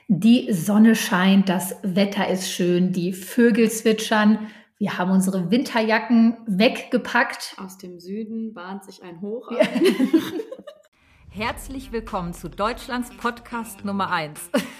Die Sonne scheint, das Wetter ist schön, die Vögel zwitschern. Wir haben unsere Winterjacken weggepackt. Aus dem Süden bahnt sich ein Hoch an. Ja. Herzlich willkommen zu Deutschlands Podcast Nummer 1.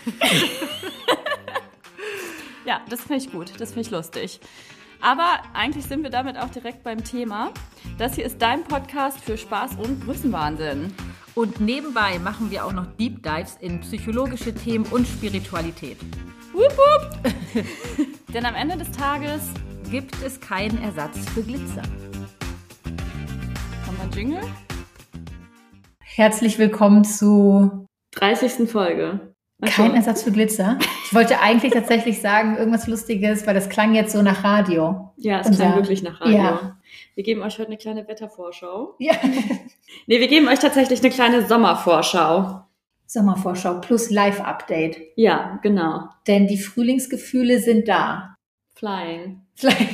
Ja, das finde ich gut, das finde ich lustig. Aber eigentlich sind wir damit auch direkt beim Thema. Das hier ist dein Podcast für Spaß und Größenwahnsinn. Und nebenbei machen wir auch noch Deep Dives in psychologische Themen und Spiritualität. Wupp, wupp. Denn am Ende des Tages Gibt es keinen Ersatz für Glitzer. haben wir einen Jingle. Herzlich willkommen zu 30. Folge. Kein Ersatz für Glitzer. Ich wollte eigentlich tatsächlich sagen, irgendwas Lustiges, weil das klang jetzt so nach Radio. Ja, es klang wirklich nach Radio. Ja. Wir geben euch heute eine kleine Wettervorschau. Ja. Nee, wir geben euch tatsächlich eine kleine Sommervorschau. Sommervorschau plus Live-Update. Ja, genau. Denn die Frühlingsgefühle sind da. Flying.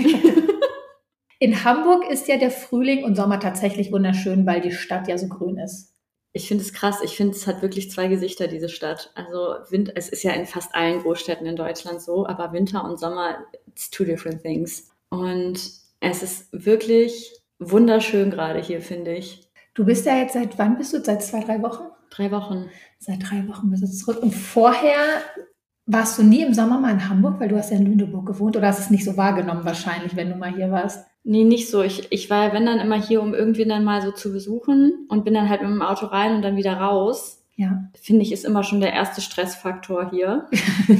In Hamburg ist ja der Frühling und Sommer tatsächlich wunderschön, weil die Stadt ja so grün ist. Ich finde es krass. Ich finde, es hat wirklich zwei Gesichter, diese Stadt. Also es ist ja in fast allen Großstädten in Deutschland so, aber Winter und Sommer, it's two different things. Und es ist wirklich wunderschön gerade hier, finde ich. Du bist ja jetzt seit wann bist du? Seit 2-3 Wochen? 3 Wochen. Seit 3 Wochen bist du zurück. Und vorher warst du nie im Sommer mal in Hamburg, weil du hast ja in Lüneburg gewohnt oder hast es nicht so wahrgenommen wahrscheinlich, wenn du mal hier warst? Nee, nicht so. Ich war ja, wenn dann immer hier, um irgendwen dann mal so zu besuchen und bin dann halt mit dem Auto rein und dann wieder raus. Ja. Finde ich, ist immer schon der erste Stressfaktor hier.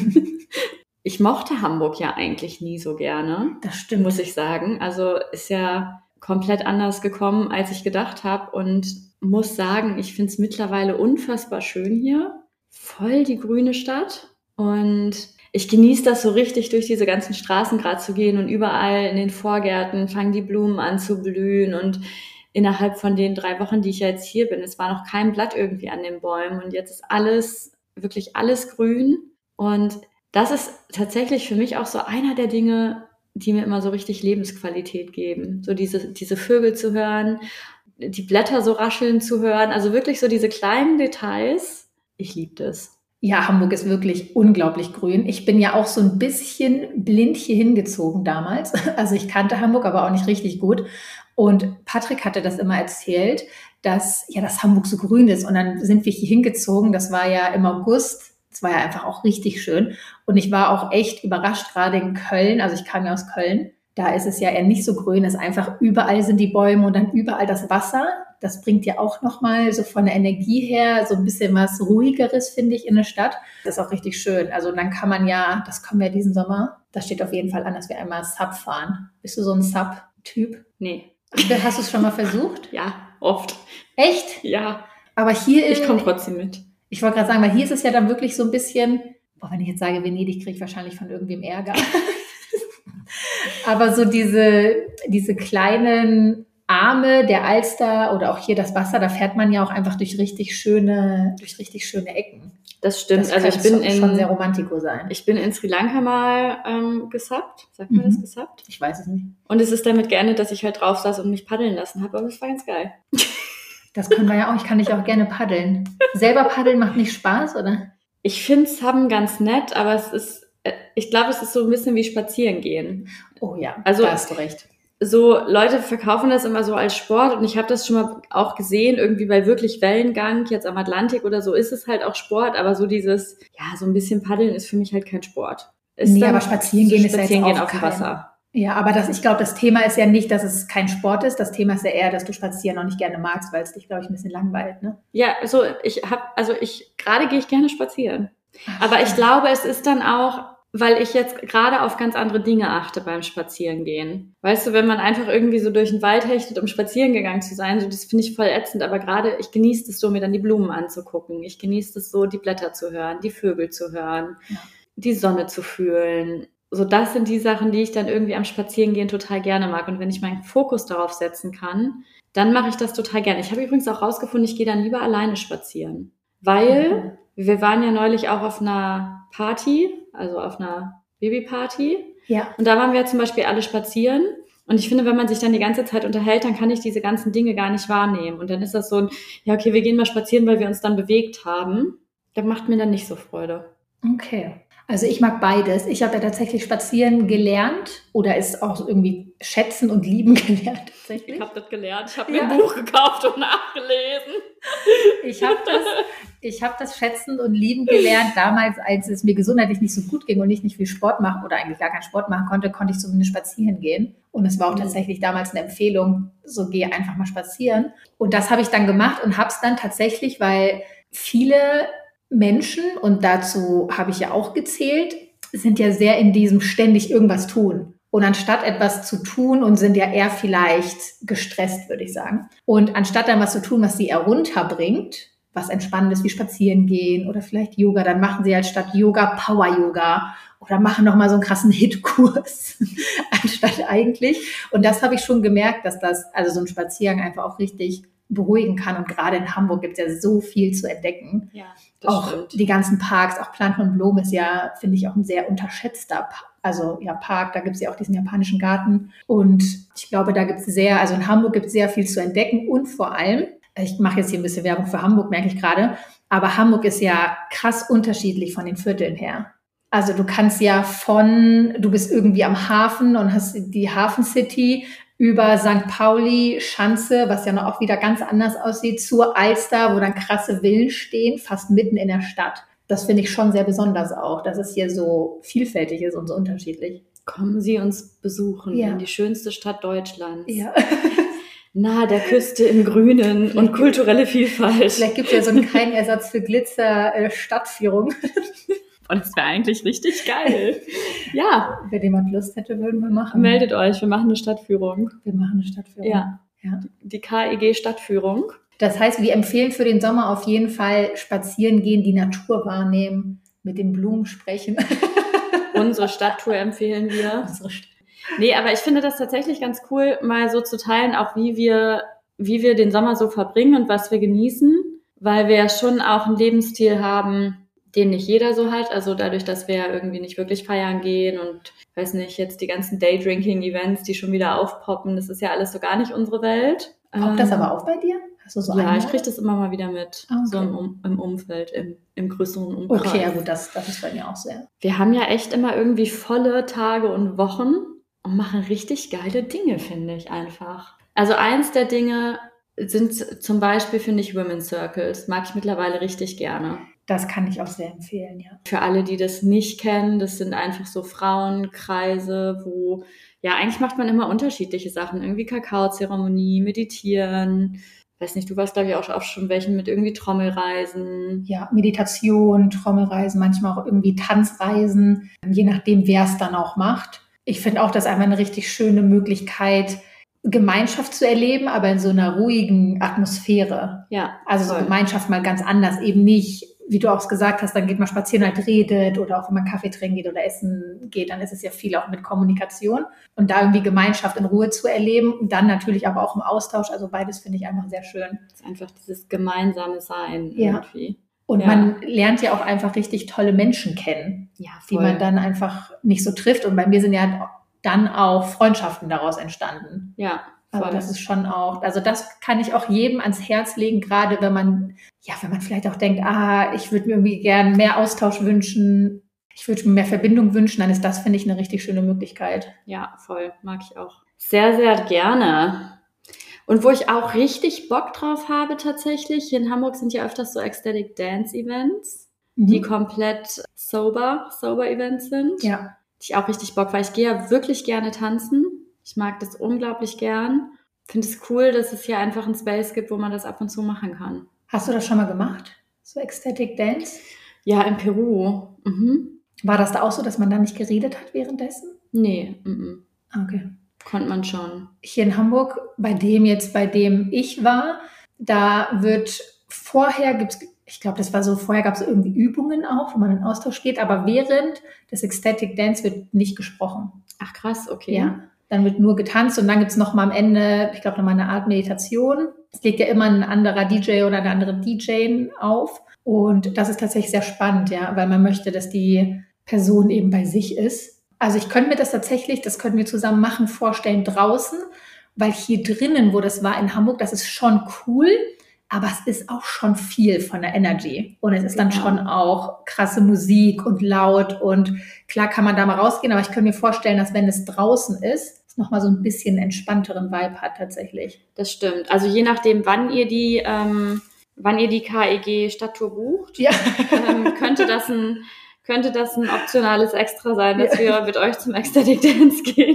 Ich mochte Hamburg ja eigentlich nie so gerne. Das stimmt. Muss ich sagen. Also ist ja komplett anders gekommen, als ich gedacht habe und muss sagen, ich finde es mittlerweile unfassbar schön hier. Voll die grüne Stadt und ich genieße das so richtig, durch diese ganzen Straßen gerade zu gehen und überall in den Vorgärten fangen die Blumen an zu blühen und innerhalb von den 3 Wochen, die ich jetzt hier bin, es war noch kein Blatt irgendwie an den Bäumen und jetzt ist alles, wirklich alles grün und das ist tatsächlich für mich auch so einer der Dinge, die mir immer so richtig Lebensqualität geben. So diese Vögel zu hören, die Blätter so rascheln zu hören, also wirklich so diese kleinen Details. Ich liebe das. Ja, Hamburg ist wirklich unglaublich grün. Ich bin ja auch so ein bisschen blind hier hingezogen damals. Also ich kannte Hamburg, aber auch nicht richtig gut. Und Patrick hatte das immer erzählt, dass Hamburg so grün ist. Und dann sind wir hier hingezogen. Das war ja im August. Das war ja einfach auch richtig schön. Und ich war auch echt überrascht, gerade in Köln. Also ich kam ja aus Köln. Da ist es ja eher nicht so grün. Es ist einfach überall sind die Bäume und dann überall das Wasser. Das bringt ja auch nochmal so von der Energie her so ein bisschen was Ruhigeres, finde ich, in der Stadt. Das ist auch richtig schön. Also dann kann man ja, das kommen wir diesen Sommer, das steht auf jeden Fall an, dass wir einmal Sub fahren. Bist du so ein Sub-Typ? Nee. Hast du es schon mal versucht? Ja, oft. Echt? Ja. Aber hier Ich komme trotzdem mit. Ich wollte gerade sagen, weil hier ist es ja dann wirklich so ein bisschen, wenn ich jetzt sage Venedig, kriege ich wahrscheinlich von irgendwem Ärger. Aber so diese kleinen Arme der Alster oder auch hier das Wasser, da fährt man ja auch einfach durch richtig schöne Ecken. Das stimmt. Das also kann schon sehr romantiko sein. Ich bin in Sri Lanka mal gesubbt. Sagt man das gesubbt? Ich weiß es nicht. Und es ist damit geendet, dass ich halt drauf saß und mich paddeln lassen habe, aber es war ganz geil. Das können wir ja auch. Ich kann dich auch gerne paddeln. Selber paddeln macht nicht Spaß, oder? Ich finde es haben ganz nett, aber ich glaube, es ist so ein bisschen wie spazieren gehen. Oh ja, also, da hast du recht. So Leute verkaufen das immer so als Sport und ich habe das schon mal auch gesehen, irgendwie bei wirklich Wellengang, jetzt am Atlantik oder so, ist es halt auch Sport, aber so dieses, so ein bisschen Paddeln ist für mich halt kein Sport. Aber spazieren gehen ist ja jetzt auch auf dem Wasser. Ja, aber ich glaube, das Thema ist ja nicht, dass es kein Sport ist. Das Thema ist ja eher, dass du Spazieren auch nicht gerne magst, weil es dich, glaube ich, ein bisschen langweilt, ne? Ja, so gerade gehe ich gerne spazieren. Aber ich glaube, es ist dann auch, weil ich jetzt gerade auf ganz andere Dinge achte beim Spazierengehen. Weißt du, wenn man einfach irgendwie so durch den Wald hechtet, um spazieren gegangen zu sein, so das finde ich voll ätzend, aber gerade ich genieße es so, mir dann die Blumen anzugucken. Ich genieße es so, die Blätter zu hören, die Vögel zu hören, die Sonne zu fühlen. So, das sind die Sachen, die ich dann irgendwie am Spazierengehen total gerne mag. Und wenn ich meinen Fokus darauf setzen kann, dann mache ich das total gerne. Ich habe übrigens auch rausgefunden, ich gehe dann lieber alleine spazieren. Weil wir waren ja neulich auch auf einer Party, also auf einer Babyparty. Ja. Und da waren wir zum Beispiel alle spazieren. Und ich finde, wenn man sich dann die ganze Zeit unterhält, dann kann ich diese ganzen Dinge gar nicht wahrnehmen. Und dann ist das so ein, wir gehen mal spazieren, weil wir uns dann bewegt haben. Das macht mir dann nicht so Freude. Okay. Also ich mag beides. Ich habe ja tatsächlich spazieren gelernt oder ist auch irgendwie schätzen und lieben gelernt tatsächlich. Ich habe das gelernt. Ich habe mir ein Buch gekauft und nachgelesen. Ich habe das schätzen und lieben gelernt. Damals, als es mir gesundheitlich nicht so gut ging und ich nicht viel Sport machen oder eigentlich gar keinen Sport machen konnte, konnte ich zumindest spazieren gehen. Und es war auch tatsächlich damals eine Empfehlung, so geh einfach mal spazieren. Und das habe ich dann gemacht und habe es dann tatsächlich, weil viele Menschen, und dazu habe ich ja auch gezählt, sind ja sehr in diesem ständig irgendwas tun. Und anstatt etwas zu tun und sind ja eher vielleicht gestresst, würde ich sagen. Und anstatt dann was zu tun, was sie eher runterbringt, was Entspannendes wie spazieren gehen oder vielleicht Yoga, dann machen sie halt statt Yoga Power-Yoga oder machen nochmal so einen krassen Hit-Kurs anstatt eigentlich. Und das habe ich schon gemerkt, dass das, also so ein Spaziergang einfach auch richtig beruhigen kann. Und gerade in Hamburg gibt es ja so viel zu entdecken. Ja, auch stimmt. Die ganzen Parks, auch Plan von Blom ist ja, finde ich, auch ein sehr unterschätzter Park. Da gibt es ja auch diesen japanischen Garten. Und ich glaube, da gibt es also in Hamburg gibt es sehr viel zu entdecken. Und vor allem, ich mache jetzt hier ein bisschen Werbung für Hamburg, merke ich gerade, aber Hamburg ist ja krass unterschiedlich von den Vierteln her. Also du kannst ja du bist irgendwie am Hafen und hast die Hafen City über St. Pauli, Schanze, was ja noch auch wieder ganz anders aussieht, zur Alster, wo dann krasse Villen stehen, fast mitten in der Stadt. Das finde ich schon sehr besonders auch, dass es hier so vielfältig ist und so unterschiedlich. Kommen Sie uns besuchen in die schönste Stadt Deutschlands. Ja. Nahe der Küste im Grünen und kulturelle Vielfalt. Vielleicht gibt es ja so einen keinen Ersatz für Glitzer-Stadtführung. Und es wäre eigentlich richtig geil. Ja. Wenn jemand Lust hätte, würden wir machen. Meldet euch, wir machen eine Stadtführung. Wir machen eine Stadtführung. Ja. Die KEG-Stadtführung. Das heißt, wir empfehlen für den Sommer auf jeden Fall spazieren gehen, die Natur wahrnehmen, mit den Blumen sprechen. Unsere Stadttour empfehlen wir. Nee, aber ich finde das tatsächlich ganz cool, mal so zu teilen, auch wie wir den Sommer so verbringen und was wir genießen, weil wir ja schon auch einen Lebensstil haben, den nicht jeder so hat. Also dadurch, dass wir ja irgendwie nicht wirklich feiern gehen und, weiß nicht, jetzt die ganzen Daydrinking-Events, die schon wieder aufpoppen, das ist ja alles so gar nicht unsere Welt. Poppt das aber auch bei dir? Hast du so ich kriege das immer mal wieder mit, so im Umfeld, im größeren Umkreis. Okay, ja gut, das ist bei mir auch sehr. Wir haben ja echt immer irgendwie volle Tage und Wochen und machen richtig geile Dinge, finde ich einfach. Also eins der Dinge sind zum Beispiel, finde ich, Women's Circles. Mag ich mittlerweile richtig gerne. Das kann ich auch sehr empfehlen, ja. Für alle, die das nicht kennen, das sind einfach so Frauenkreise, wo, ja, eigentlich macht man immer unterschiedliche Sachen. Irgendwie Kakaozeremonie, meditieren. Weiß nicht, du warst, glaube ich, auch schon welchen mit irgendwie Trommelreisen. Ja, Meditation, Trommelreisen, manchmal auch irgendwie Tanzreisen, je nachdem, wer es dann auch macht. Ich finde auch, das ist einfach eine richtig schöne Möglichkeit, Gemeinschaft zu erleben, aber in so einer ruhigen Atmosphäre. Ja. Also so Gemeinschaft mal ganz anders, eben nicht, wie du auch gesagt hast, dann geht man spazieren, halt redet oder auch wenn man Kaffee trinken geht oder essen geht, dann ist es ja viel auch mit Kommunikation und da irgendwie Gemeinschaft in Ruhe zu erleben und dann natürlich aber auch im Austausch, also beides finde ich einfach sehr schön. Das ist einfach dieses gemeinsame Sein irgendwie. Und man lernt ja auch einfach richtig tolle Menschen kennen, die man dann einfach nicht so trifft und bei mir sind ja dann auch Freundschaften daraus entstanden. Ja. Aber das ist schon auch, also das kann ich auch jedem ans Herz legen, gerade wenn man vielleicht auch denkt, ich würde mir irgendwie gern mehr Austausch wünschen, ich würde mir mehr Verbindung wünschen, dann ist das, finde ich, eine richtig schöne Möglichkeit. Ja, voll, mag ich auch. Sehr, sehr gerne. Und wo ich auch richtig Bock drauf habe tatsächlich, hier in Hamburg sind ja öfters so Ecstatic Dance Events, die komplett sober Events sind. Ja. Ich auch richtig Bock, weil ich gehe ja wirklich gerne tanzen. Ich mag das unglaublich gern. Finde es cool, dass es hier einfach einen Space gibt, wo man das ab und zu machen kann. Hast du das schon mal gemacht? So Ecstatic Dance? Ja, in Peru. Mhm. War das da auch so, dass man da nicht geredet hat währenddessen? Nee. Okay. Konnte man schon. Hier in Hamburg, bei dem ich war, da wird vorher gab es irgendwie Übungen auch, wo man in Austausch geht, aber während des Ecstatic Dance wird nicht gesprochen. Ach krass, okay. Ja, dann wird nur getanzt und dann gibt es nochmal am Ende, ich glaube, nochmal eine Art Meditation. Es legt ja immer ein anderer DJ oder eine andere DJ auf und das ist tatsächlich sehr spannend, ja, weil man möchte, dass die Person eben bei sich ist. Also ich könnte mir das könnten wir zusammen machen, vorstellen draußen, weil hier drinnen, wo das war in Hamburg, das ist schon cool, aber es ist auch schon viel von der Energy. Und es ist dann schon auch krasse Musik und laut. Und klar kann man da mal rausgehen, aber ich könnte mir vorstellen, dass wenn es draußen ist, es nochmal so ein bisschen einen entspannteren Vibe hat tatsächlich. Das stimmt. Also je nachdem, wann ihr die KEG Stadttour bucht, könnte das ein optionales Extra sein, dass wir mit euch zum Ecstatic Dance gehen.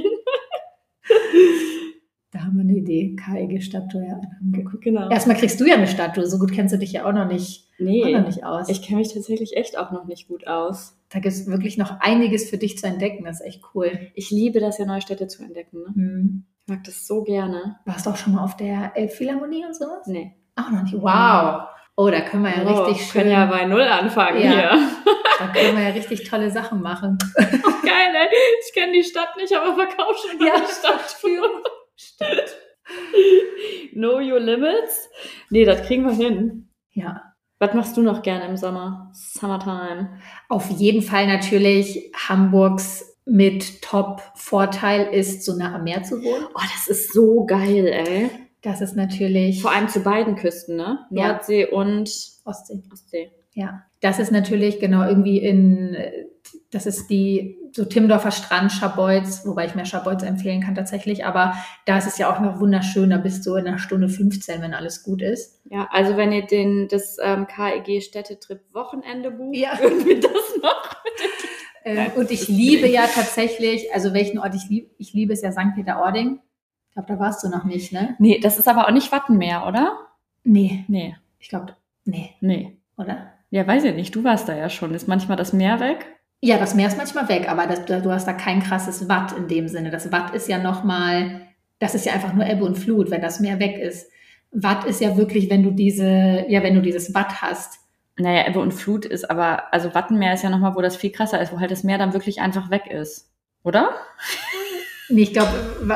Da haben wir eine Idee, KEG Stadttour. Ja. Genau. Erstmal kriegst du ja eine Stadttour, so gut kennst du dich ja auch noch nicht, aus. Ich kenne mich tatsächlich echt auch noch nicht gut aus. Da gibt es wirklich noch einiges für dich zu entdecken, das ist echt cool. Ich liebe das ja, neue Städte zu entdecken. Ne? Ich mag das so gerne. Warst du auch schon mal auf der Elbphilharmonie und sowas? Nee. Auch noch nicht? Wow! Oh, da können wir ja richtig schön... können ja bei Null anfangen hier. Da können wir ja richtig tolle Sachen machen. Geil, ey. Ich kenne die Stadt nicht, aber verkaufe schon mal die Stadtführung. Stimmt. Know your limits? Nee, das kriegen wir hin. Ja. Was machst du noch gerne im Sommer? Summertime. Auf jeden Fall natürlich Hamburgs mit Top-Vorteil ist, so nah am Meer zu wohnen. Oh, das ist so geil, ey. Das ist natürlich... Vor allem zu beiden Küsten, ne? Nordsee und Ostsee. Ja, das ist natürlich genau irgendwie das ist die so Timmendorfer Strand, Scharbeutz, wobei ich mehr Scharbeutz empfehlen kann tatsächlich, aber da ist es ja auch noch wunderschön, da bist du in einer Stunde 15, wenn alles gut ist. Ja, also wenn ihr das KEG Städtetrip Wochenende bucht, würden wir das noch. Und ich liebe ja tatsächlich, also welchen Ort ich liebe, ist ja St. Peter-Ording. Ich glaube, da warst du noch nicht, ne? Nee, das ist aber auch nicht Wattenmeer, oder? Nee. Ich glaube, nee. Oder? Ja, weiß ich nicht. Du warst da ja schon. Ist manchmal das Meer weg? Ja, das Meer ist manchmal weg, aber du hast da kein krasses Watt in dem Sinne. Das Watt ist ja das ist ja einfach nur Ebbe und Flut, wenn das Meer weg ist. Watt ist ja wirklich, wenn du dieses Watt hast. Naja, Ebbe und Flut ist aber, also Wattenmeer ist ja nochmal, wo das viel krasser ist, wo halt das Meer dann wirklich einfach weg ist. Oder? Nee, ich glaube,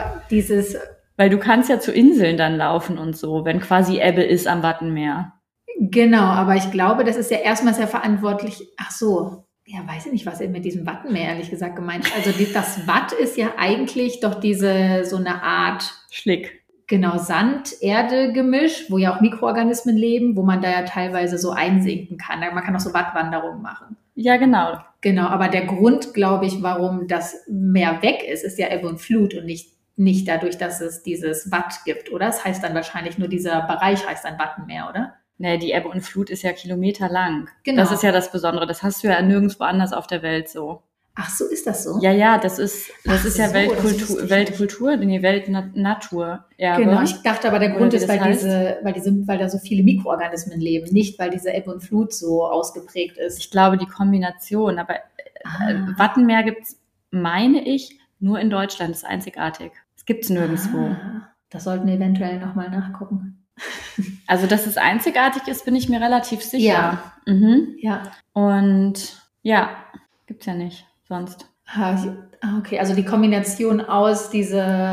weil du kannst ja zu Inseln dann laufen und so, wenn quasi Ebbe ist am Wattenmeer. Genau, aber ich glaube, das ist ja erstmal sehr verantwortlich. Ach so, ja, weiß ich nicht, was er mit diesem Wattenmeer ehrlich gesagt gemeint hat. Also das Watt ist ja eigentlich doch so eine Art Schlick. Genau, Sand-Erde-Gemisch, wo ja auch Mikroorganismen leben, wo man da ja teilweise so einsinken kann. Man kann auch so Wattwanderungen machen. Ja, genau. Genau, aber der Grund, glaube ich, warum das Meer weg ist, ist ja Ebbe und Flut und nicht dadurch, dass es dieses Watt gibt, oder? Das heißt dann wahrscheinlich nur dieser Bereich heißt dann Wattenmeer, oder? Nee, die Ebbe und Flut ist ja kilometerlang. Genau. Das ist ja das Besondere. Das hast du ja nirgendwo anders auf der Welt so. Ach so, ist das so? Ja, das ist ja Weltkultur, nee, Weltnatur. Genau, ich dachte aber, der Grund ist, weil da so viele Mikroorganismen leben, nicht weil diese Ebbe und Flut so ausgeprägt ist. Ich glaube, die Kombination, aber Wattenmeer gibt's, meine ich, nur in Deutschland, das ist einzigartig. Das gibt's nirgendwo. Das sollten wir eventuell nochmal nachgucken. Also, dass es einzigartig ist, bin ich mir relativ sicher. Ja. Ja. Und ja, gibt's ja nicht sonst. Okay, also die Kombination aus dieses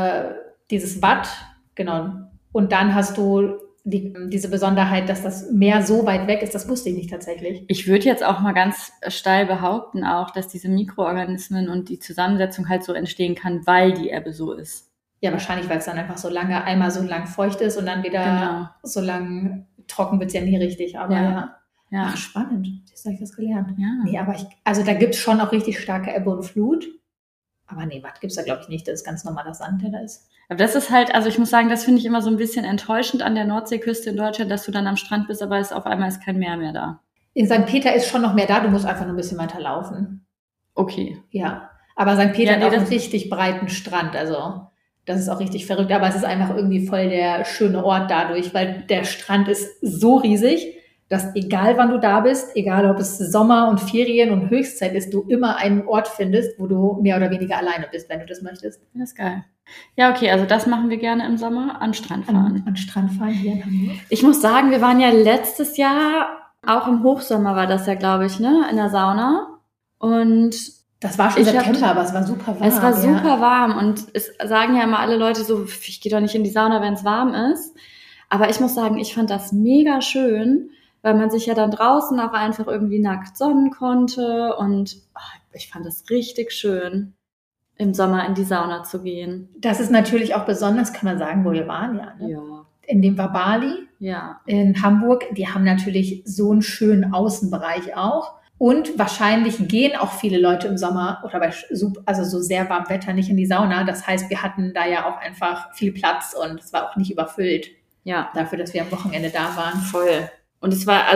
Watt, genau. Und dann hast du diese Besonderheit, dass das Meer so weit weg ist, das wusste ich nicht tatsächlich. Ich würde jetzt auch mal ganz steil behaupten auch, dass diese Mikroorganismen und die Zusammensetzung halt so entstehen kann, weil die Ebbe so ist. Ja, wahrscheinlich, weil es dann einfach einmal so lang feucht ist und dann wieder so lang trocken wird es ja nie richtig. Aber ja. Ach, spannend. Jetzt habe ich das gelernt. Ja. Nee, aber also da gibt es schon auch richtig starke Ebbe und Flut. Aber nee, Watt gibt es da, glaube ich, nicht. Das ist ganz normaler Sand, der da ist. Aber das ist halt, also ich muss sagen, das finde ich immer so ein bisschen enttäuschend an der Nordseeküste in Deutschland, dass du dann am Strand bist, aber auf einmal ist kein Meer mehr da. In St. Peter ist schon noch mehr da, du musst einfach nur ein bisschen weiter laufen. Okay. Ja, aber St. Peter hat auch einen richtig breiten Strand, also das ist auch richtig verrückt, aber es ist einfach irgendwie voll der schöne Ort dadurch, weil der Strand ist so riesig, dass egal wann du da bist, egal ob es Sommer und Ferien und Höchstzeit ist, du immer einen Ort findest, wo du mehr oder weniger alleine bist, wenn du das möchtest. Das ist geil. Ja, okay, also das machen wir gerne im Sommer, an Strand fahren. An Strand fahren hier in Hamburg. Ich muss sagen, wir waren ja letztes Jahr, auch im Hochsommer war das ja, glaube ich, ne, in der Sauna. Und das war schon September, aber es war super warm. Es war super warm und es sagen ja immer alle Leute so, ich gehe doch nicht in die Sauna, wenn es warm ist. Aber ich muss sagen, ich fand das mega schön, weil man sich ja dann draußen auch einfach irgendwie nackt sonnen konnte und ich fand das richtig schön, im Sommer in die Sauna zu gehen. Das ist natürlich auch besonders, kann man sagen, wo wir waren, ja. Ne? Ja. In dem war Bali. Ja. in Hamburg. Die haben natürlich so einen schönen Außenbereich auch. Und wahrscheinlich gehen auch viele Leute im Sommer oder also so sehr warmem Wetter nicht in die Sauna. Das heißt, wir hatten da ja auch einfach viel Platz und es war auch nicht überfüllt. Ja. Dafür, dass wir am Wochenende da waren. Voll. Und es war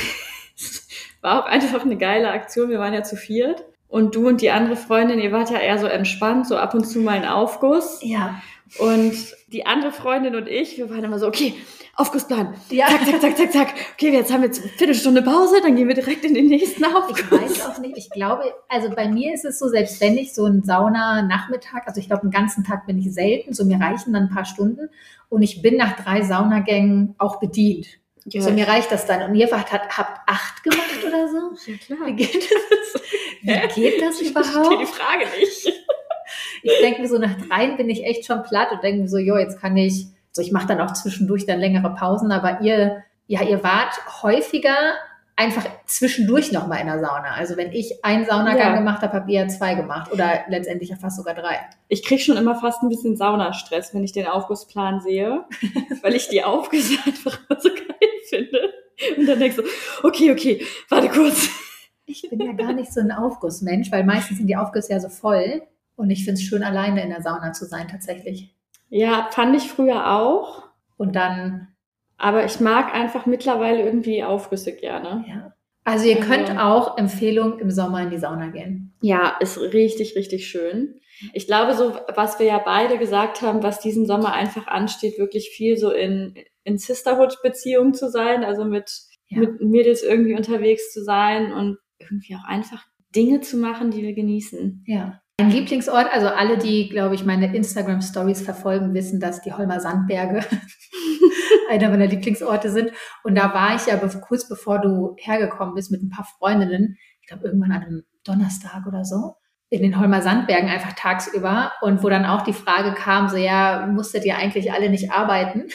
auch einfach eine geile Aktion. Wir waren ja zu viert. Und du und die andere Freundin, ihr wart ja eher so entspannt, so ab und zu mal ein Aufguss. Ja. Und die andere Freundin und ich, wir waren immer so, okay, Aufgussplan. Ja. Zack, zack, zack, zack, zack. Okay, jetzt haben wir jetzt eine Viertelstunde Pause, dann gehen wir direkt in den nächsten Aufguss. Ich weiß auch nicht, ich glaube, also bei mir ist es so, selbst wenn ich so einen Saunanachmittag, also ich glaube, einen ganzen Tag bin ich selten, so mir reichen dann ein paar Stunden und ich bin nach 3 Saunagängen auch bedient. Ja. So mir reicht das dann. Und ihr habt 8 gemacht oder so? Ja, klar. Wie geht das? Wie geht das Ich überhaupt? verstehe die Frage nicht. Ich denke mir so, nach 3 bin ich echt schon platt und denke mir so, jo, jetzt kann ich, so ich mache dann auch zwischendurch dann längere Pausen, aber ihr wart häufiger einfach zwischendurch nochmal in der Sauna. Also wenn ich einen Saunagang gemacht habe, habt ihr 2 gemacht oder letztendlich ja fast sogar 3. Ich kriege schon immer fast ein bisschen Saunastress, wenn ich den Aufgussplan sehe, weil ich die Aufgüsse einfach immer so geil finde. Und dann denkst du, okay, warte kurz. Ich bin ja gar nicht so ein Aufgussmensch, weil meistens sind die Aufgüsse ja so voll und ich finde es schön, alleine in der Sauna zu sein tatsächlich. Ja, fand ich früher auch. Und dann... Aber ich mag einfach mittlerweile irgendwie Aufgüsse gerne. Ja. Also ihr könnt auch Empfehlung im Sommer in die Sauna gehen. Ja, ist richtig, richtig schön. Ich glaube, so was wir ja beide gesagt haben, was diesen Sommer einfach ansteht, wirklich viel so in Sisterhood-Beziehungen zu sein, also mit Mädels irgendwie unterwegs zu sein und irgendwie auch einfach Dinge zu machen, die wir genießen. Ja. Mein Lieblingsort, also alle, die, glaube ich, meine Instagram-Stories verfolgen, wissen, dass die Holmer Sandberge einer meiner Lieblingsorte sind. Und da war ich ja kurz bevor du hergekommen bist mit ein paar Freundinnen, ich glaube irgendwann an einem Donnerstag oder so, in den Holmer Sandbergen einfach tagsüber. Und wo dann auch die Frage kam, so ja, musstet ihr eigentlich alle nicht arbeiten?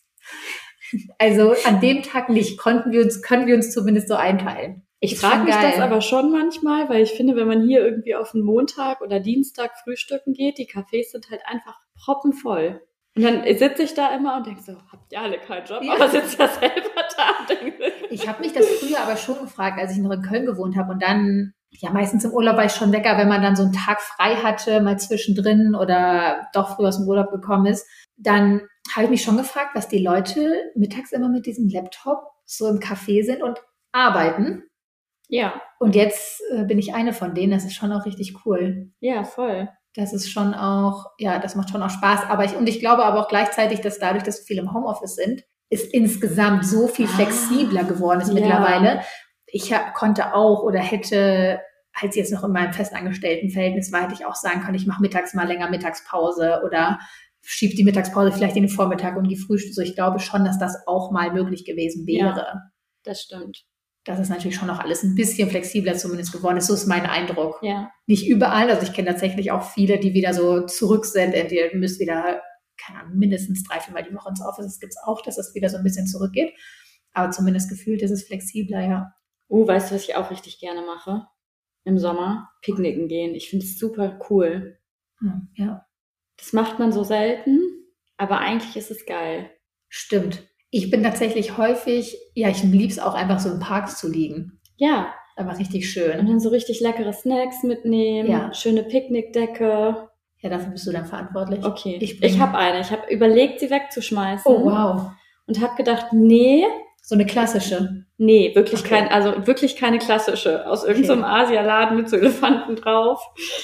Also an dem Tag nicht, können wir uns zumindest so einteilen. Ich frage mich das aber schon manchmal, weil ich finde, wenn man hier irgendwie auf einen Montag oder Dienstag frühstücken geht, die Cafés sind halt einfach proppenvoll. Und dann sitze ich da immer und denke so, habt ihr alle keinen Job, aber sitzt ja selber da und denke, ich habe mich das früher aber schon gefragt, als ich noch in Köln gewohnt habe und dann, ja meistens im Urlaub war ich schon Wecker, wenn man dann so einen Tag frei hatte, mal zwischendrin oder doch früh aus dem Urlaub gekommen ist, dann habe ich mich schon gefragt, was die Leute mittags immer mit diesem Laptop so im Café sind und arbeiten. Ja. Und jetzt bin ich eine von denen, das ist schon auch richtig cool. Ja, voll. Das ist schon auch, ja, das macht schon auch Spaß. Ich glaube aber auch gleichzeitig, dass dadurch, dass viele im Homeoffice sind, ist insgesamt so viel flexibler geworden ist mittlerweile. Ich konnte auch oder hätte, als ich jetzt noch in meinem Festangestelltenverhältnis war, hätte ich auch sagen können, ich mache mittags mal länger Mittagspause oder schiebe die Mittagspause vielleicht in den Vormittag und die Frühstück. So, ich glaube schon, dass das auch mal möglich gewesen wäre. Ja, das stimmt. Das ist natürlich schon noch alles ein bisschen flexibler zumindest geworden ist. So ist mein Eindruck. Ja. Nicht überall. Also ich kenne tatsächlich auch viele, die wieder so zurück sind. Ihr müsst wieder, keine Ahnung, mindestens 3-4 Mal die Woche ins Office. Das gibt es auch, dass es wieder so ein bisschen zurückgeht. Aber zumindest gefühlt ist es flexibler, ja. Weißt du, was ich auch richtig gerne mache? Im Sommer? Picknicken gehen. Ich finde es super cool. Ja. Das macht man so selten, aber eigentlich ist es geil. Stimmt. Ich bin tatsächlich häufig, ich liebe es auch einfach so in Parks zu liegen. Ja. Aber richtig schön. Und dann so richtig leckere Snacks mitnehmen, schöne Picknickdecke. Ja, dafür bist du dann verantwortlich. Okay, ich habe eine. Ich habe überlegt, sie wegzuschmeißen. Oh, wow. Und habe gedacht, nee. So eine klassische? Nee, wirklich wirklich keine klassische. Aus irgendeinem Asialaden mit so Elefanten drauf.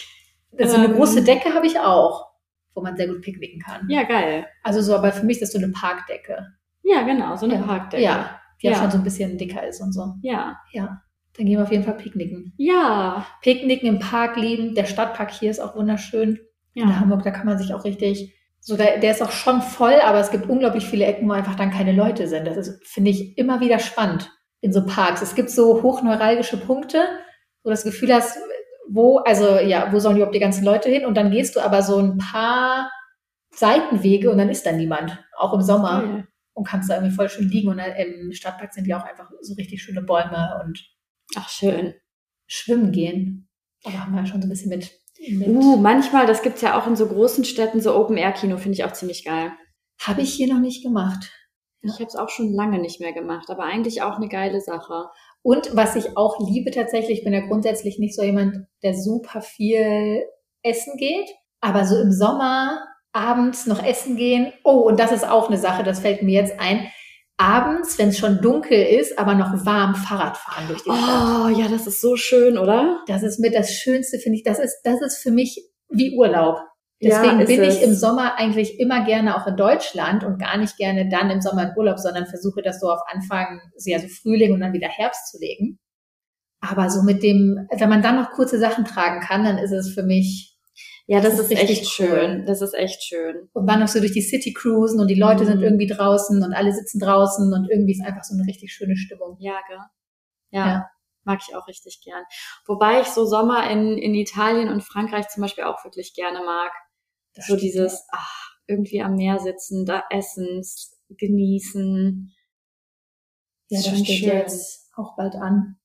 So eine große Decke habe ich auch, wo man sehr gut picknicken kann. Ja, geil. Also so, aber für mich ist das so eine Parkdecke. Ja, genau, so eine Parkdecke. Ja, die auch schon so ein bisschen dicker ist und so. Ja. Ja, dann gehen wir auf jeden Fall picknicken. Ja. Picknicken im Park lieben. Der Stadtpark hier ist auch wunderschön. Ja. In Hamburg, da kann man sich auch richtig, so der ist auch schon voll, aber es gibt unglaublich viele Ecken, wo einfach dann keine Leute sind. Das ist, finde ich, immer wieder spannend in so Parks. Es gibt so hochneuralgische Punkte, wo du das Gefühl hast, wo sollen überhaupt die ganzen Leute hin? Und dann gehst du aber so ein paar Seitenwege und dann ist da niemand. Auch im Sommer. Okay. Und kannst da irgendwie voll schön liegen. Und im Stadtpark sind ja auch einfach so richtig schöne Bäume und ach, schön. Schwimmen gehen. Aber haben wir ja schon so ein bisschen mit manchmal, das gibt's ja auch in so großen Städten, so Open-Air-Kino, finde ich auch ziemlich geil. Habe ich hier noch nicht gemacht. Ich habe es auch schon lange nicht mehr gemacht, aber eigentlich auch eine geile Sache. Und was ich auch liebe tatsächlich, ich bin ja grundsätzlich nicht so jemand, der super viel essen geht, aber so im Sommer abends noch essen gehen. Oh, und das ist auch eine Sache, das fällt mir jetzt ein. Abends, wenn es schon dunkel ist, aber noch warm Fahrrad fahren durch die Stadt. Oh, ja, das ist so schön, oder? Das ist mit das Schönste, finde ich. Das ist für mich wie Urlaub. Deswegen Ja, bin ist ich es. im Sommer eigentlich immer gerne auch in Deutschland und gar nicht gerne dann im Sommer in Urlaub, sondern versuche das so auf Anfang, so Frühling und dann wieder Herbst zu legen. Aber so mit dem, wenn man dann noch kurze Sachen tragen kann, dann ist es für mich, Ja, das ist richtig echt cool. schön. Das ist echt schön. Und dann noch so durch die City cruisen und die Leute sind irgendwie draußen und alle sitzen draußen und irgendwie ist einfach so eine richtig schöne Stimmung. Ja, gell? Ja, mag ich auch richtig gern. Wobei ich so Sommer in Italien und Frankreich zum Beispiel auch wirklich gerne mag. Das So stimmt, dieses, irgendwie am Meer sitzen, da essen, genießen. ja, Ist das schon steht schön. jetzt auch bald an.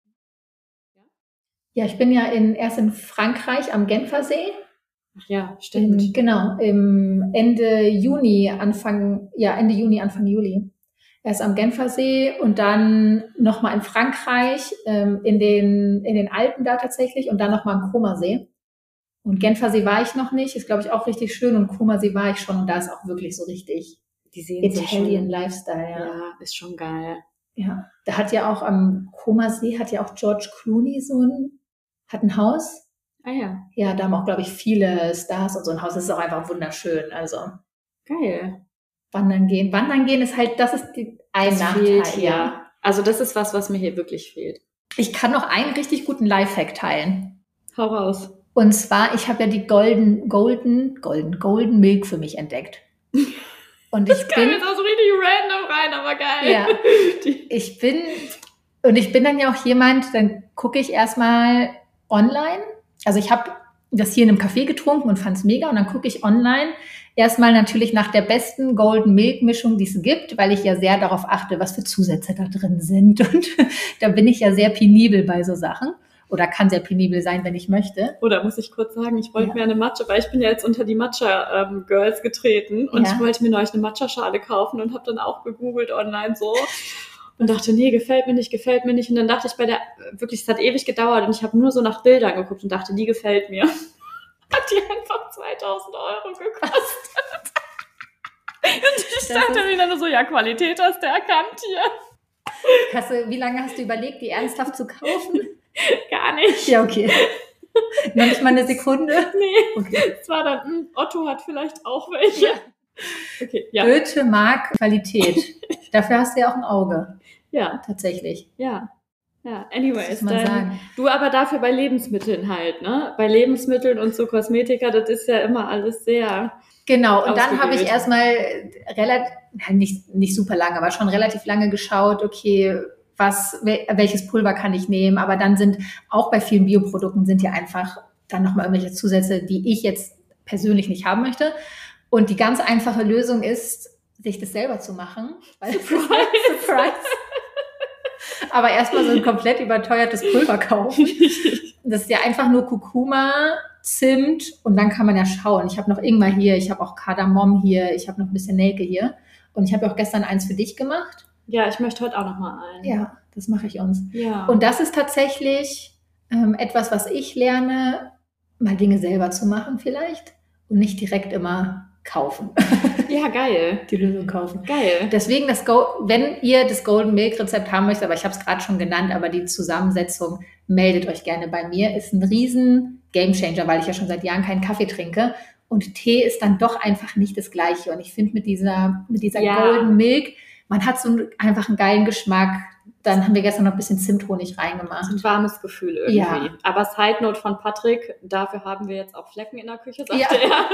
Ja, ich bin ja erst in Frankreich am Genfersee. Ach ja, stimmt. Genau, im Ende Juni, Anfang Juli. Erst am Genfersee und dann nochmal in Frankreich, in den Alpen da tatsächlich und dann nochmal am Comersee. Und Genfersee war ich noch nicht, ist glaube ich auch richtig schön und Comersee war ich schon und da ist auch wirklich so richtig Die sehen so Italian schön. Lifestyle, ja. Ja, ist schon geil. Ja, da hat ja auch am Comersee hat ja auch George Clooney hat ein Haus. Ah ja, Ja, da haben auch, glaube ich, viele Stars und so ein Haus. Das ist auch einfach wunderschön. Also geil. Wandern gehen ist halt, das ist ein Das Nachteil. fehlt hier. Ja. Also das ist was mir hier wirklich fehlt. Ich kann noch einen richtig guten Lifehack teilen. Hau raus. Und zwar, ich habe ja die Golden Milk für mich entdeckt. Und ich Kam jetzt auch so richtig random rein, aber geil. Ja, ich bin dann ja auch jemand, dann gucke ich erstmal online. Also ich habe das hier in einem Café getrunken und fand es mega und dann gucke ich online erstmal natürlich nach der besten Golden Milk Mischung, die es gibt, weil ich ja sehr darauf achte, was für Zusätze da drin sind und da bin ich ja sehr penibel bei so Sachen oder kann sehr penibel sein, wenn ich möchte. Oder muss ich kurz sagen, ich wollte mir eine Matcha, weil ich bin ja jetzt unter die Matcha-Girls getreten und ich wollte mir neulich eine Matcha-Schale kaufen und habe dann auch gegoogelt online so und dachte, nee, gefällt mir nicht. Und dann dachte ich wirklich, es hat ewig gedauert und ich habe nur so nach Bildern geguckt und dachte, die gefällt mir. Hat die einfach 2.000 € gekostet. Und ich dachte mir dann so, ja, Qualität hast du erkannt hier. Wie lange hast du überlegt, die ernsthaft zu kaufen? Gar nicht. Ja, okay. Noch nicht mal eine Sekunde? Nee, okay. Es war dann, Otto hat vielleicht auch welche. Ja. Okay, ja. Goethe mag Qualität. Dafür hast du ja auch ein Auge. Ja. Tatsächlich. Ja, anyways. Sagen. Du aber dafür bei Lebensmitteln halt, ne? Bei Lebensmitteln und so Kosmetika, das ist ja immer alles sehr... Genau, und dann habe ich erstmal nicht super lange, aber schon relativ lange geschaut, okay, welches Pulver kann ich nehmen, aber dann sind auch bei vielen Bioprodukten sind ja einfach dann nochmal irgendwelche Zusätze, die ich jetzt persönlich nicht haben möchte. Und die ganz einfache Lösung ist, sich das selber zu machen. Surprise. Aber erstmal so ein komplett überteuertes Pulver kaufen. Das ist ja einfach nur Kurkuma, Zimt und dann kann man ja schauen. Ich habe noch Ingwer hier, ich habe auch Kardamom hier, ich habe noch ein bisschen Nelke hier. Und ich habe auch gestern eins für dich gemacht. Ja, ich möchte heute auch noch mal einen. Ja, das mache ich uns. Ja. Und das ist tatsächlich etwas, was ich lerne, mal Dinge selber zu machen vielleicht und nicht direkt immer kaufen. Ja, geil. Die Lösung kaufen. Geil. Deswegen, wenn ihr das Golden Milk Rezept haben möchtet, aber ich habe es gerade schon genannt, aber die Zusammensetzung, meldet euch gerne bei mir, ist ein riesen Gamechanger, weil ich ja schon seit Jahren keinen Kaffee trinke. Und Tee ist dann doch einfach nicht das Gleiche. Und ich finde mit dieser Golden Milk, man hat so einfach einen geilen Geschmack. Dann haben wir gestern noch ein bisschen Zimthonig reingemacht. Ein warmes Gefühl irgendwie. Ja. Aber Side Note von Patrick, dafür haben wir jetzt auch Flecken in der Küche, sagte er.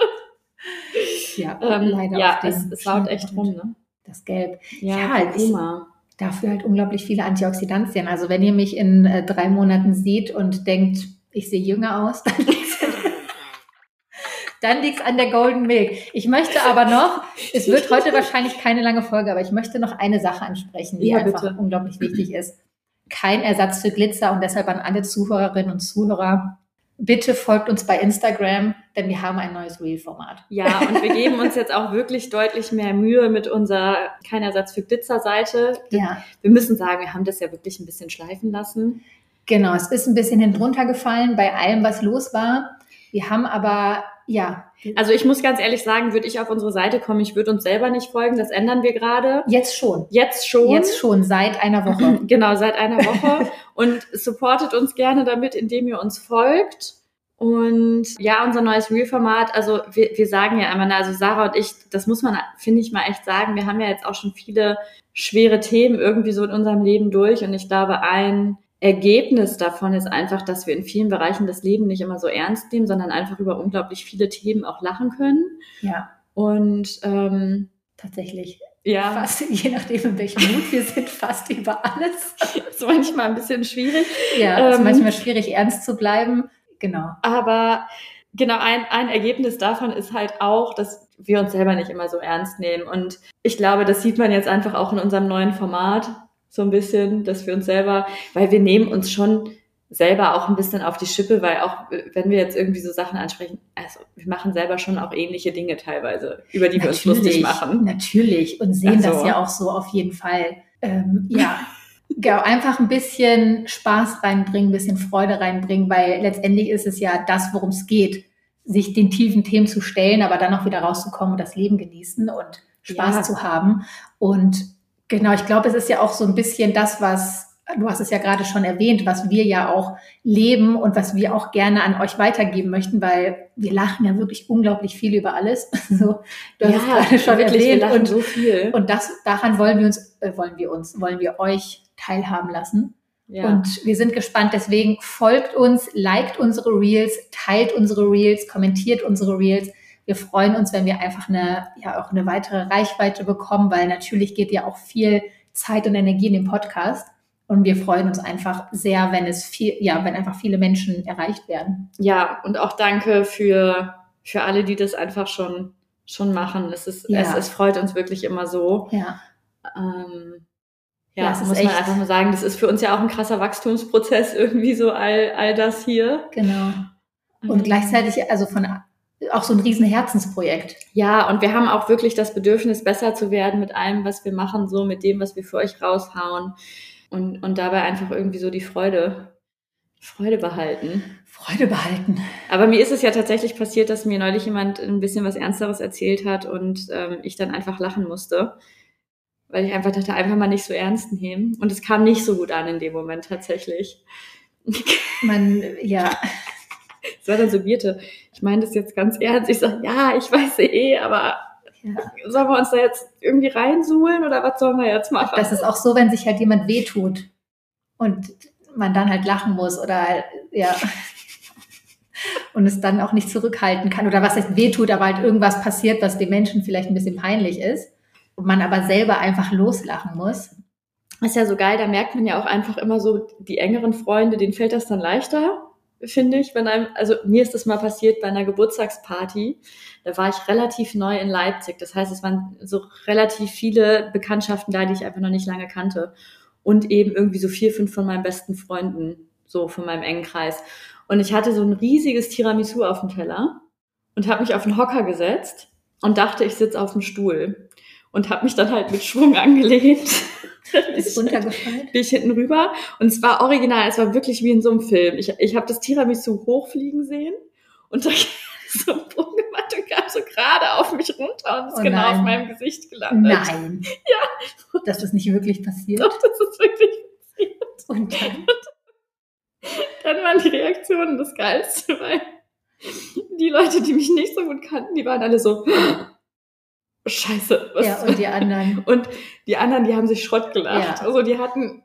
Ja, leider. Ja, es haut echt rum, ne? Das Gelb. Ja, dafür halt unglaublich viele Antioxidantien. Also wenn ihr mich in 3 Monaten seht und denkt, ich sehe jünger aus, dann liegt es an der Golden Milk. Ich möchte aber noch, es wird heute wahrscheinlich keine lange Folge, aber ich möchte noch eine Sache ansprechen, die einfach unglaublich wichtig ist. Kein Ersatz für Glitzer und deshalb an alle Zuhörerinnen und Zuhörer, bitte folgt uns bei Instagram, denn wir haben ein neues Reel-Format. Ja, und wir geben uns jetzt auch wirklich deutlich mehr Mühe mit unserer Kein Ersatz für Glitzer-Seite. Ja. Wir müssen sagen, wir haben das ja wirklich ein bisschen schleifen lassen. Genau, es ist ein bisschen hinunter gefallen bei allem, was los war. Wir haben aber, Also ich muss ganz ehrlich sagen, würde ich auf unsere Seite kommen, ich würde uns selber nicht folgen, das ändern wir gerade. Jetzt schon, seit einer Woche. Genau, seit einer Woche. Und supportet uns gerne damit, indem ihr uns folgt. Und ja, unser neues Reel-Format, also wir sagen ja immer, also Sarah und ich, das muss man, finde ich mal echt sagen, wir haben ja jetzt auch schon viele schwere Themen irgendwie so in unserem Leben durch. Und ich glaube, ein Ergebnis davon ist einfach, dass wir in vielen Bereichen das Leben nicht immer so ernst nehmen, sondern einfach über unglaublich viele Themen auch lachen können. Ja. Und tatsächlich. Ja. Fast, je nachdem, in welchem Mut wir sind, fast über alles. Ist manchmal ein bisschen schwierig. Ja, ist manchmal schwierig, ernst zu bleiben. Genau. Aber genau, ein Ergebnis davon ist halt auch, dass wir uns selber nicht immer so ernst nehmen. Und ich glaube, das sieht man jetzt einfach auch in unserem neuen Format so ein bisschen, dass wir uns selber, weil wir nehmen uns schon selber auch ein bisschen auf die Schippe, weil auch, wenn wir jetzt irgendwie so Sachen ansprechen, also wir machen selber schon auch ähnliche Dinge teilweise, über die wir uns lustig machen. Natürlich, und sehen das ja auch so auf jeden Fall. Ja, genau, einfach ein bisschen Spaß reinbringen, ein bisschen Freude reinbringen, weil letztendlich ist es ja das, worum es geht, sich den tiefen Themen zu stellen, aber dann auch wieder rauszukommen und das Leben genießen und Spaß zu haben. Und genau, ich glaube, es ist ja auch so ein bisschen das, was, du hast es ja gerade schon erwähnt, was wir ja auch leben und was wir auch gerne an euch weitergeben möchten, weil wir lachen ja wirklich unglaublich viel über alles. So, du hast es gerade schon wirklich, erwähnt. Wir lachen so viel. Und daran wollen wir euch teilhaben lassen. Ja. Und wir sind gespannt, deswegen folgt uns, liked unsere Reels, teilt unsere Reels, kommentiert unsere Reels. Wir freuen uns, wenn wir einfach auch eine weitere Reichweite bekommen, weil natürlich geht ja auch viel Zeit und Energie in den Podcast. Und wir freuen uns einfach sehr, wenn einfach viele Menschen erreicht werden. Ja, und auch danke für alle, die das einfach schon machen. Es freut uns wirklich immer so. Ja. Das muss man einfach nur sagen, das ist für uns ja auch ein krasser Wachstumsprozess, irgendwie so all das hier. Genau. Und gleichzeitig auch so ein riesen Herzensprojekt. Ja, und wir haben auch wirklich das Bedürfnis, besser zu werden mit allem, was wir machen, so mit dem, was wir für euch raushauen und dabei einfach irgendwie so die Freude behalten. Freude behalten. Aber mir ist es ja tatsächlich passiert, dass mir neulich jemand ein bisschen was Ernsteres erzählt hat und ich dann einfach lachen musste, weil ich einfach dachte, einfach mal nicht so ernst nehmen. Und es kam nicht so gut an in dem Moment tatsächlich. Es war dann so, Birte, ich meine das jetzt ganz ernst. Ich sage, ja, ich weiß aber sollen wir uns da jetzt irgendwie reinsuhlen oder was sollen wir jetzt machen? Das ist auch so, wenn sich halt jemand wehtut und man dann halt lachen muss oder und es dann auch nicht zurückhalten kann oder was heißt wehtut, aber halt irgendwas passiert, was dem Menschen vielleicht ein bisschen peinlich ist und man aber selber einfach loslachen muss. Das ist ja so geil, da merkt man ja auch einfach immer so, die engeren Freunde, denen fällt das dann leichter, finde ich, mir ist das mal passiert bei einer Geburtstagsparty, da war ich relativ neu in Leipzig, das heißt, es waren so relativ viele Bekanntschaften da, die ich einfach noch nicht lange kannte und eben irgendwie so 4, 5 von meinen besten Freunden, so von meinem engen Kreis. Und ich hatte so ein riesiges Tiramisu auf dem Teller und habe mich auf den Hocker gesetzt und dachte, ich sitze auf dem Stuhl und habe mich dann halt mit Schwung angelehnt. Ist runtergefallen? Bin ich hinten rüber und es war original, es war wirklich wie in so einem Film. Ich habe das Tiramisu hochfliegen sehen und da so einen Bogen gemacht und kam so gerade auf mich runter und ist genau auf meinem Gesicht gelandet. Nein. Ja. Dass das nicht wirklich passiert? Doch, das ist wirklich passiert. Und dann waren die Reaktionen das Geilste, weil die Leute, die mich nicht so gut kannten, die waren alle so... Scheiße. Ja, und die anderen? Und die anderen, die haben sich Schrott gelacht. Ja. Also die hatten...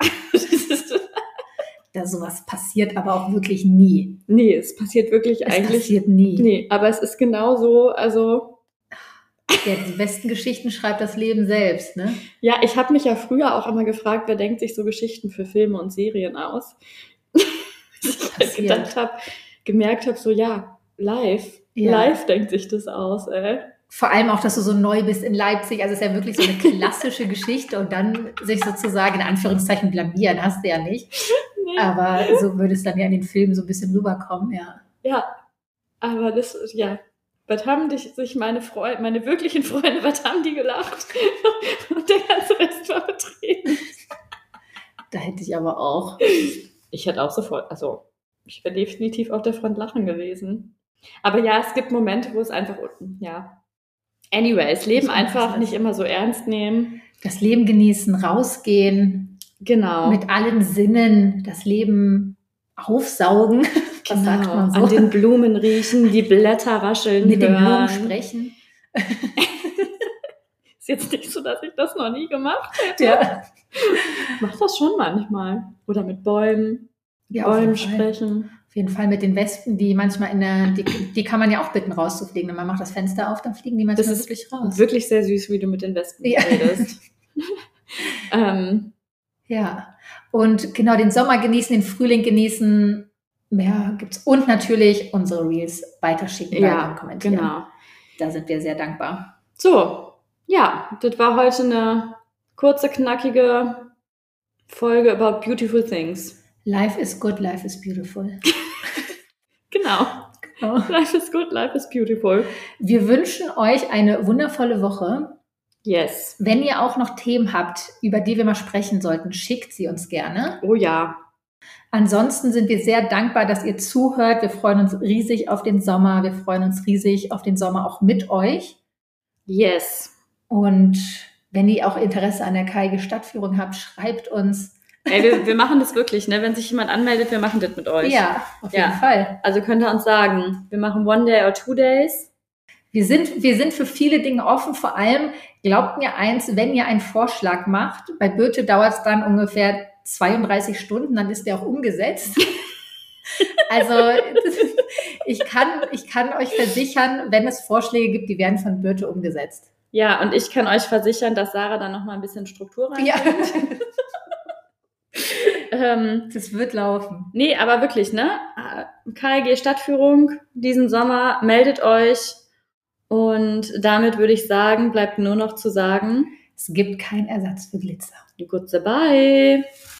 sowas passiert aber auch wirklich nie. Nee, es passiert wirklich eigentlich... Es passiert nie. Nee, aber es ist genau so, also... Ja, die besten Geschichten schreibt das Leben selbst, ne? Ja, ich habe mich ja früher auch immer gefragt, wer denkt sich so Geschichten für Filme und Serien aus? Ich gemerkt habe, so live denkt sich das aus, ey. Vor allem auch, dass du so neu bist in Leipzig. Also es ist ja wirklich so eine klassische Geschichte und dann sich sozusagen in Anführungszeichen blamieren, hast du ja nicht. Nee. Aber so würde es dann ja in den Filmen so ein bisschen rüberkommen, ja. Ja, aber das, ja. Was haben sich meine wirklichen Freunde, was haben die gelacht? Und der ganze Rest war betreten. Da hätte ich aber auch. Ich hätte auch sofort, also ich wäre definitiv auf der Front lachen gewesen. Aber ja, es gibt Momente, wo es einfach, ja. Anyways, Leben einfach nicht immer so ernst nehmen. Das Leben genießen, rausgehen. Genau. Mit allen Sinnen das Leben aufsaugen. Was sagt man so? An den Blumen riechen, die Blätter rascheln, mit den Blumen sprechen. Ist jetzt nicht so, dass ich das noch nie gemacht hätte. Ja. Ich mache das schon manchmal. Oder mit Bäumen. Ja, Bäumen sprechen. Auf jeden Fall mit den Wespen, die manchmal die kann man ja auch bitten rauszufliegen. Wenn man macht das Fenster auf, dann fliegen die manchmal wirklich raus. Das ist wirklich sehr süß, wie du mit den Wespen redest. Ja, und genau, den Sommer genießen, den Frühling genießen, mehr gibt's. Und natürlich unsere Reels weiterschicken, weiter kommentieren. Genau. Da sind wir sehr dankbar. So, ja, das war heute eine kurze, knackige Folge about beautiful things. Life is good, life is beautiful. Genau. Life is good, life is beautiful. Wir wünschen euch eine wundervolle Woche. Yes. Wenn ihr auch noch Themen habt, über die wir mal sprechen sollten, schickt sie uns gerne. Oh ja. Ansonsten sind wir sehr dankbar, dass ihr zuhört. Wir freuen uns riesig auf den Sommer. Wir freuen uns riesig auf den Sommer auch mit euch. Yes. Und wenn ihr auch Interesse an der KIG Stadtführung habt, schreibt uns. Ey, wir machen das wirklich, ne? Wenn sich jemand anmeldet, wir machen das mit euch. Ja, auf jeden Fall. Also könnt ihr uns sagen, wir machen 1 day or 2 days. Wir sind für viele Dinge offen. Vor allem, glaubt mir eins, wenn ihr einen Vorschlag macht, bei Birte dauert es dann ungefähr 32 Stunden, dann ist der auch umgesetzt. Also ich kann euch versichern, wenn es Vorschläge gibt, die werden von Birte umgesetzt. Ja, und ich kann euch versichern, dass Sarah dann noch mal ein bisschen Struktur reinbringt. Ja. Das wird laufen. Nee, aber wirklich, ne? KIG Stadtführung diesen Sommer, meldet euch. Und damit würde ich sagen, bleibt nur noch zu sagen, es gibt keinen Ersatz für Glitzer. Goodbye.